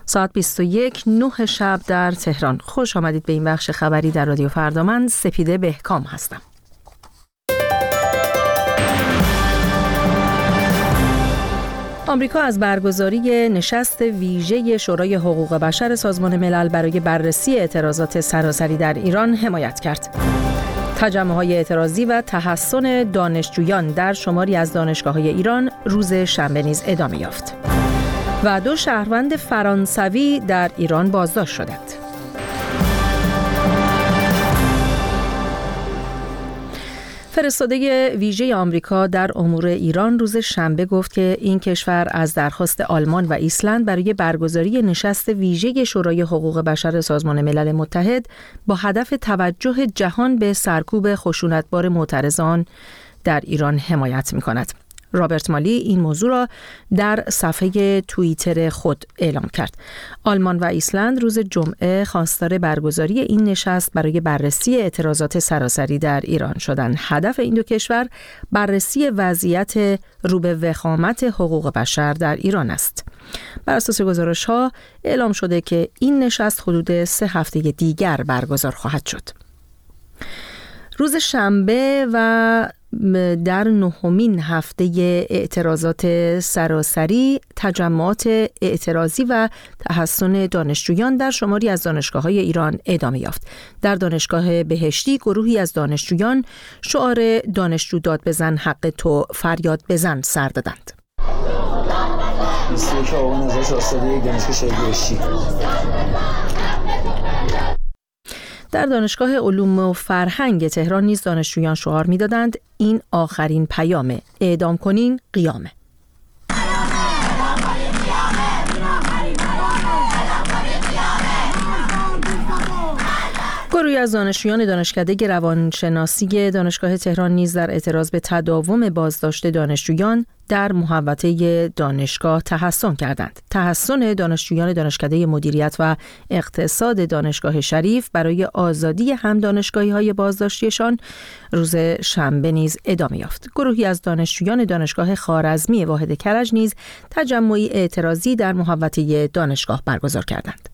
ساعت 21:09 شب در تهران. خوش آمدید به این بخش خبری در رادیو فردا. من سپیده بهکام هستم. آمریکا از برگزاری نشست ویژه شورای حقوق بشر سازمان ملل برای بررسی اعتراضات سراسری در ایران حمایت کرد. تجمع‌های اعتراضی و تحصن دانشجویان در شماری از دانشگاه‌های ایران روز شنبه نیز ادامه یافت. و 2 شهروند فرانسوی در ایران بازداشت شدند. فرستاده ویژه آمریکا در امور ایران روز شنبه گفت که این کشور از درخواست آلمان و ایسلند برای برگزاری نشست ویژه شورای حقوق بشر سازمان ملل متحد با هدف توجه جهان به سرکوب خشونتبار معترضان در ایران حمایت می‌کند. رابرت مالی این موضوع را در صفحه توییتر خود اعلام کرد. آلمان و ایسلند روز جمعه خواستار برگزاری این نشست برای بررسی اعتراضات سراسری در ایران شدند. هدف این 2 کشور بررسی وضعیت رو به وخامت حقوق بشر در ایران است. بر اساس گزارش‌ها اعلام شده که این نشست حدود 3 هفته دیگر برگزار خواهد شد. روز شنبه و در 9مین هفته اعتراضات سراسری، تجمعات اعتراضی و تحصن دانشجویان در شماری از دانشگاه‌های ایران ادامه یافت. در دانشگاه بهشتی گروهی از دانشجویان شعار دانشجو داد بزن حق تو فریاد بزن سر دادند. 21 آبان 1401 دانشگاه شهید بهشتی. در دانشگاه علوم و فرهنگ تهران نیز دانشجویان شعار می‌دادند این آخرین پیامه، اعدام کنین قیامه. گروهی از دانشجویان دانشکده روانشناسی دانشگاه تهران نیز در اعتراض به تداوم بازداشت دانشجویان در محوطه دانشگاه تحصن کردند. تحصن دانشجویان دانشکده مدیریت و اقتصاد دانشگاه شریف برای آزادی هم دانشگاهی‌های بازداشتیشان روز شنبه نیز ادامه یافت. گروهی از دانشجویان دانشگاه خوارزمی واحد کرج نیز تجمعی اعتراضی در محوطه دانشگاه برگزار کردند.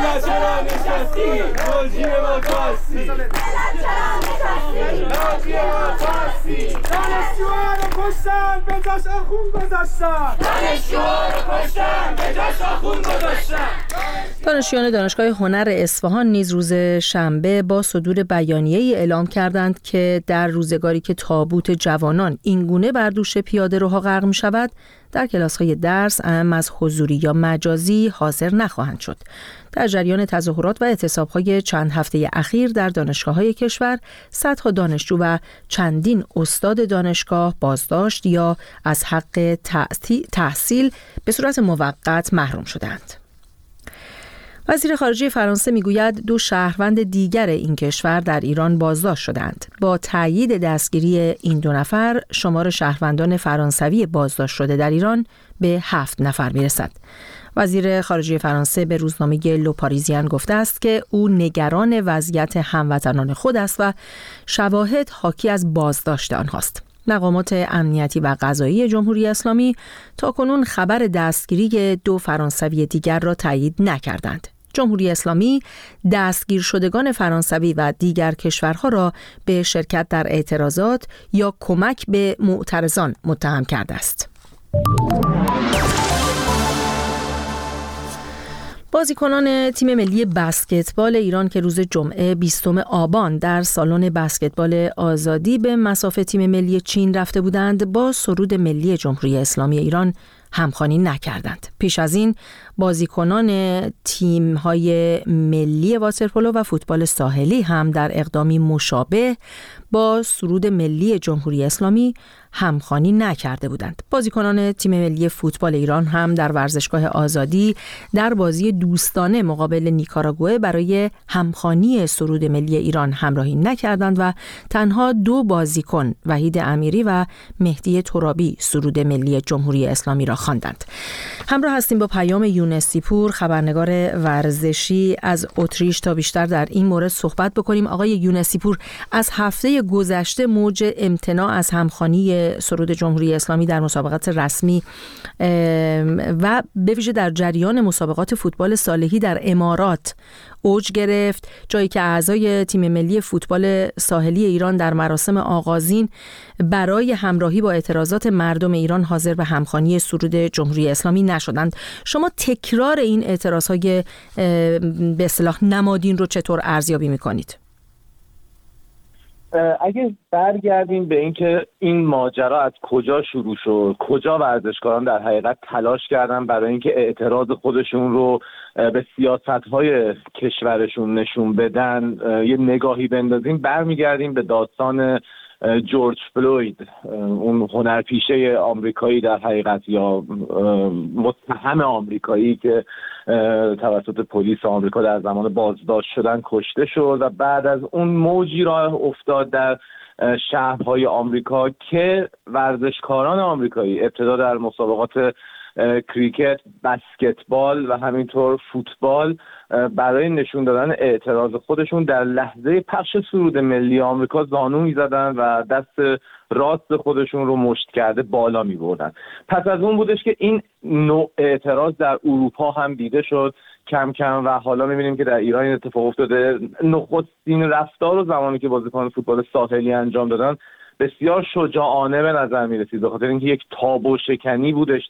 دانشجویان دانشگاه هنر اصفهان نیز روز شنبه با صدور بیانیه‌ای اعلام کردند که در روزگاری که تابوت جوانان اینگونه بر دوش پیاده‌روها غرق می‌شود، در کلاس‌های درس اعم از حضوری یا مجازی حاضر نخواهند شد. در جریان تظاهرات و اعتصاب‌های چند هفته اخیر در دانشگاه‌های کشور، صدها دانشجو و چندین استاد دانشگاه بازداشت یا از حق تحصیل به صورت موقت محروم شدند. وزیر خارجه فرانسه میگوید 2 شهروند دیگر این کشور در ایران بازداشت شدند. با تایید دستگیری این 2 نفر، شمار شهروندان فرانسوی بازداشت شده در ایران به 7 نفر میرسد. وزیر خارجه فرانسه به روزنامه لو پاریزین گفته است که او نگران وضعیت هموطنان خود است و شواهد حاکی از بازداشت آنهاست. مقامات امنیتی و قضایی جمهوری اسلامی تاکنون خبر دستگیری 2 فرانسوی دیگر را تایید نکردند. جمهوری اسلامی دستگیر شدگان فرانسوی و دیگر کشورها را به شرکت در اعتراضات یا کمک به معترضان متهم کرده است. بازیکنان تیم ملی بسکتبال ایران که روز جمعه 20 آبان در سالن بسکتبال آزادی به مصاف تیم ملی چین رفته بودند، با سرود ملی جمهوری اسلامی ایران همخوانی نکردند. پیش از این بازیکنان تیم‌های ملی واترپولو و فوتبال ساحلی هم در اقدامی مشابه با سرود ملی جمهوری اسلامی همخوانی نکرده بودند. بازیکنان تیم ملی فوتبال ایران هم در ورزشگاه آزادی در بازی دوستانه مقابل نیکاراگوئه برای همخوانی سرود ملی ایران همراهی نکردند و تنها 2 بازیکن، وحید امیری و مهدی ترابی، سرود ملی جمهوری اسلامی را خواندند. همراه هستیم با پیام یونسی پور، خبرنگار ورزشی از اتریش، تا بیشتر در این مورد صحبت بکنیم. آقای یونسی پور، از هفته گذشته موج امتناع از همخوانی ملی سرود جمهوری اسلامی در مسابقات رسمی و به ویژه در جریان مسابقات فوتبال صالحی در امارات اوج گرفت، جایی که اعضای تیم ملی فوتبال ساحلی ایران در مراسم آغازین برای همراهی با اعتراضات مردم ایران حاضر به همخوانی سرود جمهوری اسلامی نشدند. شما تکرار این اعتراضهای به اصطلاح نمادین رو چطور ارزیابی می‌کنید؟ اگه برگردیم به اینکه این ماجرا از کجا شروع شد، کجا ورزشکاران در حقیقت تلاش کردن برای اینکه اعتراض خودشون رو به سیاست‌های کشورشون نشون بدن، یه نگاهی بندازیم، برمیگردیم به داستان جورج فلوید، اون هنرپیشه آمریکایی در حقیقت، یا متهم آمریکایی که توسط پلیس آمریکا در زمان بازداشت شدن کشته شد و بعد از اون موجی راه افتاد در شهرهای آمریکا که ورزشکاران آمریکایی ابتدا در مسابقات کریکت، بسکتبال و همینطور فوتبال برای نشون دادن اعتراض خودشون در لحظه پخش سرود ملی آمریکا زانو می‌زدن و دست راست خودشون رو مشت کرده بالا می‌بردن. پس از اون بودش که این نوع اعتراض در اروپا هم دیده شد کم کم و حالا می‌بینیم که در ایران این اتفاق افتاده. نخستین رفتار رو زمانی که بازیکن فوتبال ساحلی انجام دادن بسیار شجاعانه به نظر می‌رسید، به خاطر اینکه یک تابو شکنی بودش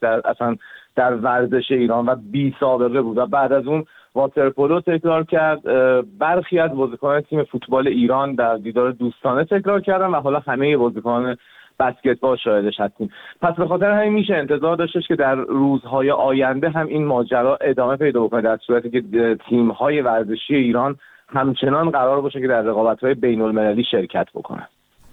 در ورزش ایران و بی سابقه بود و بعد از اون واترپولو تکرار کرد، برخی از بازیکنان تیم فوتبال ایران در دیدار دوستانه تکرار کردن و حالا همه بازیکنان بسکتبال شاهدش هستیم. پس به خاطر همین میشه انتظار داشتش که در روزهای آینده هم این ماجرا ادامه پیدا بکنه، در صورتی که تیم‌های ورزشی ایران همچنان قرار باشه که در رقابت‌های بین‌المللی شرکت بکنن.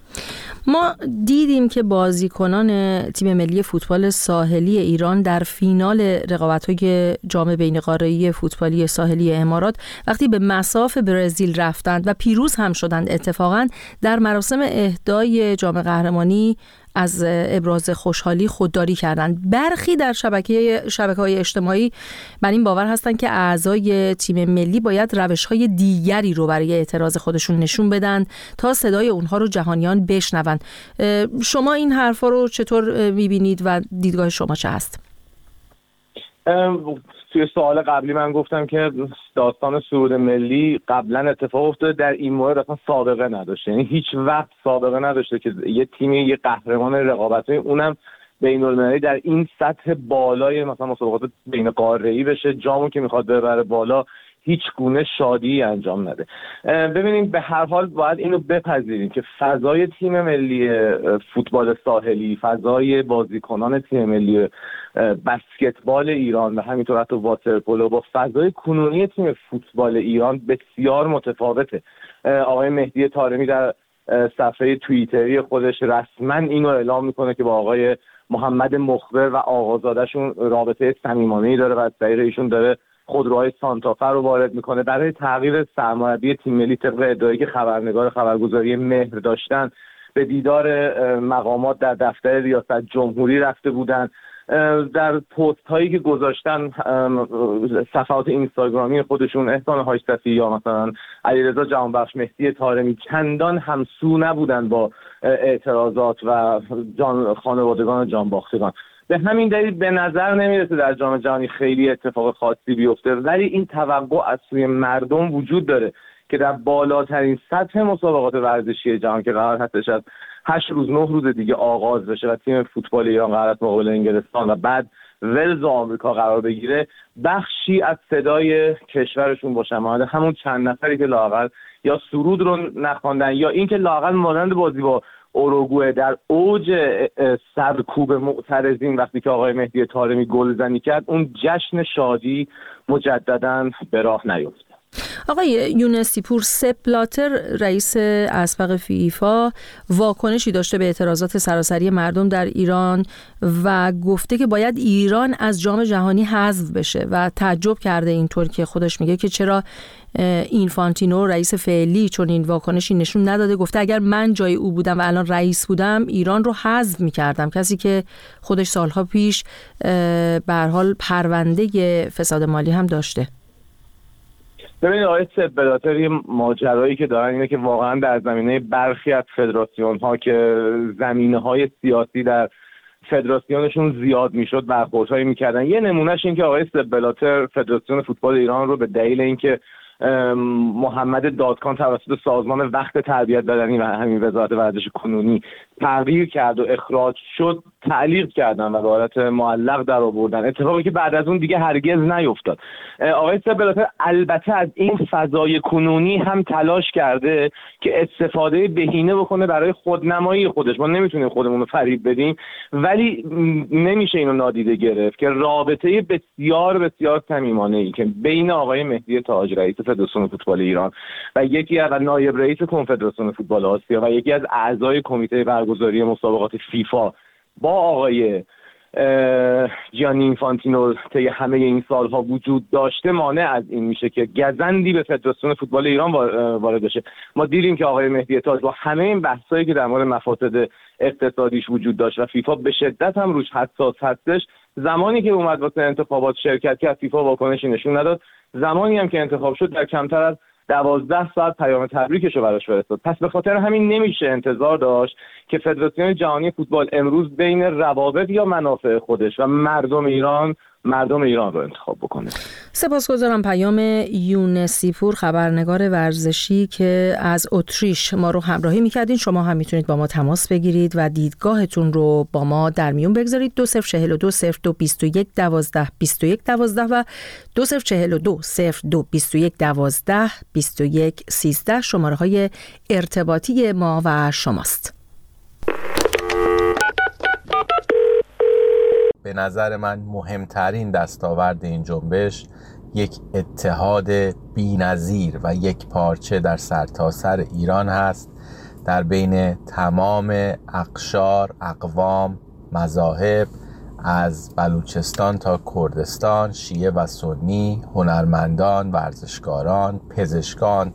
ما دیدیم که بازیکنان تیم ملی فوتبال ساحلی ایران در فینال رقابت‌های جام بین‌قاره‌ای فوتبالی ساحلی امارات وقتی به مصاف برزیل رفتند و پیروز هم شدند، اتفاقاً در مراسم اهدای جام قهرمانی از ابراز خوشحالی خودداری کردند. برخی در شبکه‌های اجتماعی بر این باور هستند که اعضای تیم ملی باید روش‌های دیگری رو برای اعتراض خودشون نشون بدن تا صدای اونها رو جهانیان بشنوند. شما این حرفا رو چطور می‌بینید و دیدگاه شما چه هست؟ توی سوال قبلی من گفتم که داستان سرود ملی قبلا اتفاق افتاده، در این مورد اصلا سابقه نداشته، یعنی هیچ وقت سابقه نداشته که یه تیمی یه قهرمان رقابتی، اونم بین‌المللی، در این سطح بالای مثلا مسابقات بین قاره‌ای بشه، جامو که میخواد ببره بالا هیچ گونه شادی انجام نده. ببینیم، به هر حال باید اینو بپذیریم که فضای تیم ملی فوتبال ساحلی، فضای بازیکنان تیم ملی بسکتبال ایران و همینطور حتی واترپولو با فضای کنونی تیم فوتبال ایران بسیار متفاوته. آقای مهدی طارمی در صفحه توییتری خودش رسما اینو اعلام میکنه که با آقای محمد مخبر و آقازاده‌شون رابطه صمیمانه‌ای داره و از طریق ایشون داره خودروهای سانتافه رو وارد میکنه. برای تغییر سرمربی تیم ملی طبق ادعایی که خبرنگار خبرگزاری مهر داشتن به دیدار مقامات در دفتر ریاست جمهوری رفته بودن. در پست هایی که گذاشتن صفحات اینستاگرامی خودشون، احسان حاجصفی یا مثلا علیرضا جهانبخش، مهدی طارمی چندان همسو نبودن با اعتراضات و خانوادگان جانباختگان. به همین دلیل به نظر نمیرسه در جام جهانی خیلی اتفاق خاصی بیفته، ولی این توقع از سوی مردم وجود داره که در بالاترین سطح مسابقات ورزشی جهان که قرار هستش از 8 روز 9 روز دیگه آغاز بشه و تیم فوتبال ایران قرار است مقابل انگلستان و بعد ولز و آمریکا قرار بگیره، بخشی از صدای کشورشون باشه، مانند همون چند نفری که لااقل یا سرود رو نخواندن یا اینکه لااقل مانند بازی با اوروگوئه در اوج سرکوب معترضین وقتی که آقای مهدی طارمی گلزنی کرد، اون جشن شادی مجدداً به راه نیفت. آقای یونسی پور، سپ بلاتر رئیس اسبق فیفا واکنشی داشته به اعتراضات سراسری مردم در ایران و گفته که باید ایران از جام جهانی حذف بشه و تعجب کرده اینطور که خودش میگه که چرا اینفانتینو رئیس فعلی چون این واکنشی نشون نداده. گفته اگر من جای او بودم و الان رئیس بودم ایران رو حذف میکردم، کسی که خودش سالها پیش به هر حال پرونده فساد مالی هم داشته. ببینید آقای سپ بلاتر یه ماجرایی که دارن اینه که واقعا در زمینه برخی از فدراسیون‌ها که زمینه‌های سیاسی در فدراسیونشون زیاد میشد برخوردهایی میکردن. یه نمونهش این که آقای سپ بلاتر فدراسیون فوتبال ایران رو به دلیل اینکه محمد دادکان توسط سازمان وقت تربیت بدنی و همین وزارت ورزش کنونی تغییر کرد و اخراج شد تعلیق کردن و به حالت معلق در آوردن، اتفاقی که بعد از اون دیگه هرگز نیفتاد. آقای سپ بلاتر البته از این فضای کنونی هم تلاش کرده که استفاده بهینه بکنه برای خودنمایی خودش. ما نمیتونیم خودمون رو فریب بدیم، ولی نمیشه اینو نادیده گرفت که رابطه بسیار بسیار صمیمانه‌ای که بین آقای مهدی تاج رئیس فدراسیون فوتبال ایران و یکی از نایب رئیس کنفدراسیون فوتبال آسیا و یکی از اعضای کمیته برگزاری مسابقات فیفا با آقای جیانی اینفانتینو طی همه این سالها وجود داشته مانع از این میشه که گزندی به فدراسیون فوتبال ایران وارد بشه. ما دیدیم که آقای مهدی تاج با همه این بحثایی که در مورد مفاسد اقتصادیش وجود داشت و فیفا به شدت هم روش حساس هستش، زمانی که اومد واسه انتخابات شرکت کرد فیفا واکنشی نشون نداد. زمانی هم که انتخاب شد در کمتر از 12 ساعت پیام تبریکش رو براش فرستاد. پس به خاطر همین نمیشه انتظار داشت که فدراسیون جهانی فوتبال امروز بین روابط یا منافع خودش و مردم ایران رو انتخاب بکنه. سپاسگزارم. پیام یونسیپور خبرنگار ورزشی که از اتریش ما رو همراهی میکردین. شما هم میتونید با ما تماس بگیرید و دیدگاهتون رو با ما در میون بگذارید. 2042 0221 12 21 12 و 2042 0221 12 21 13 شماره های ارتباطی ما و شماست. به نظر من مهمترین دستاورد این جنبش یک اتحاد بی‌نظیر و یک پارچه در سرتاسر ایران هست، در بین تمام اقشار، اقوام، مذاهب، از بلوچستان تا کردستان، شیعه و سنی، هنرمندان، ورزشکاران، پزشکان،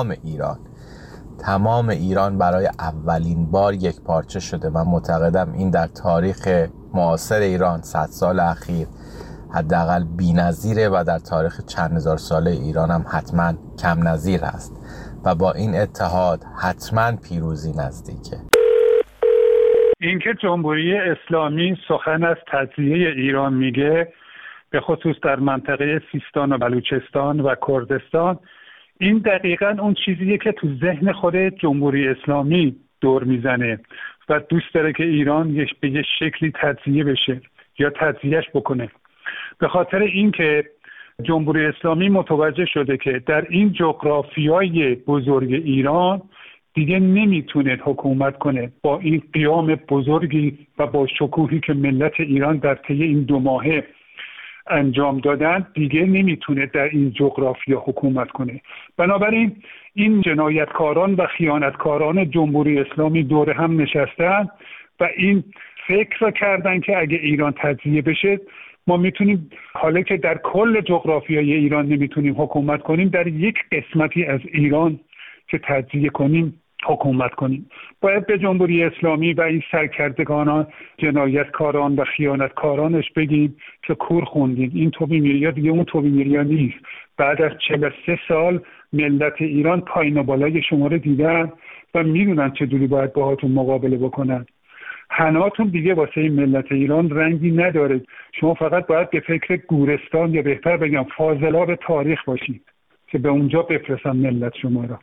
تمام ایران برای اولین بار یک پارچه شده. من معتقدم این در تاریخ معاصر ایران 100 سال اخیر حداقل بی‌نظیره و در تاریخ چند هزار ساله ایران هم حتما کم نظیر هست و با این اتحاد حتما پیروزی نزدیکه. اینکه جمهوری اسلامی سخن از تجزیه ایران میگه، به خصوص در منطقه سیستان و بلوچستان و کردستان، این دقیقاً اون چیزیه که تو ذهن خود جمهوری اسلامی دور میزنه و دوست داره که ایران به یه شکلی تجزیه بشه یا تجزیهش بکنه. به خاطر اینکه جمهوری اسلامی متوجه شده که در این جغرافیای بزرگ ایران دیگه نمیتونه حکومت کنه. با این قیام بزرگی و با شکوهی که ملت ایران در طی این 2 ماهه انجام دادن دیگه نمیتونه در این جغرافیا حکومت کنه. بنابراین این جنایتکاران و خیانتکاران جمهوری اسلامی دور هم نشستن و این فکر کردن که اگه ایران تجزیه بشه ما میتونیم، حالا که در کل جغرافیای ایران نمیتونیم حکومت کنیم، در یک قسمتی از ایران که تجزیه کنیم حکومت کنیم. باید به جمهوری اسلامی و این سرکردگانان، جنایتکاران و خیانتکارانش بگیم که کور خوندین، این توبی میریا دیگه اون توبی میریا نیست. بعد از 43 سال ملت ایران پایین و بالای شما رو دیدن و میدونن چجوری باید باهاتون مقابله بکنن. حناتون دیگه واسه این ملت ایران رنگی نداره. شما فقط باید به فکر گورستان یا بهتر بگم فاضلاب تاریخ باشید که به اونجا بفرستن ملت شما را.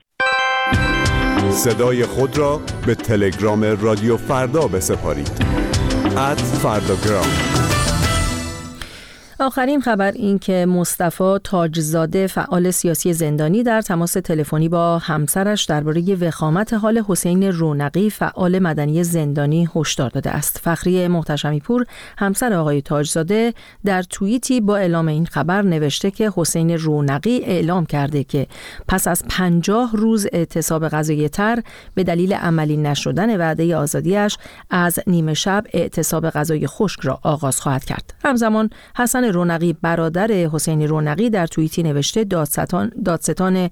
صدای خود را به تلگرام رادیو فردا بسپارید. @فرdagram. آخرین خبر این که مصطفی تاجزاده فعال سیاسی زندانی در تماس تلفنی با همسرش درباره وخامت حال حسین رونقی فعال مدنی زندانی هشدار داده است. فخریه محتشمی پور همسر آقای تاجزاده در توییتی با اعلام این خبر نوشته که حسین رونقی اعلام کرده که پس از 50 روز اعتصاب غذایی تر به دلیل عملی نشدن وعده آزادیش از نیمه شب اعتصاب غذای خشک را آغاز خواهد کرد. همزمان حسن رونقی برادر حسین رونقی در توییتی نوشته دادستان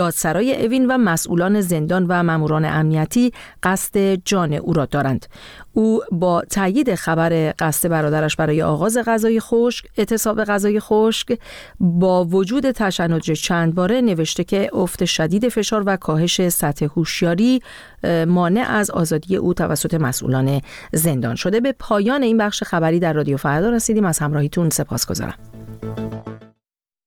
دادسرای اوین و مسئولان زندان و ماموران امنیتی قصد جان او را دارند. او با تایید خبر قصد برادرش برای آغاز غذای خشک، اعتصاب غذای خشک، با وجود تشنج چند باره نوشته که افت شدید فشار و کاهش سطح هوشیاری مانع از آزادی او توسط مسئولان زندان شده. به پایان این بخش خبری در رادیو فردا رسیدیم. از همراهیتون سپاسگزارم.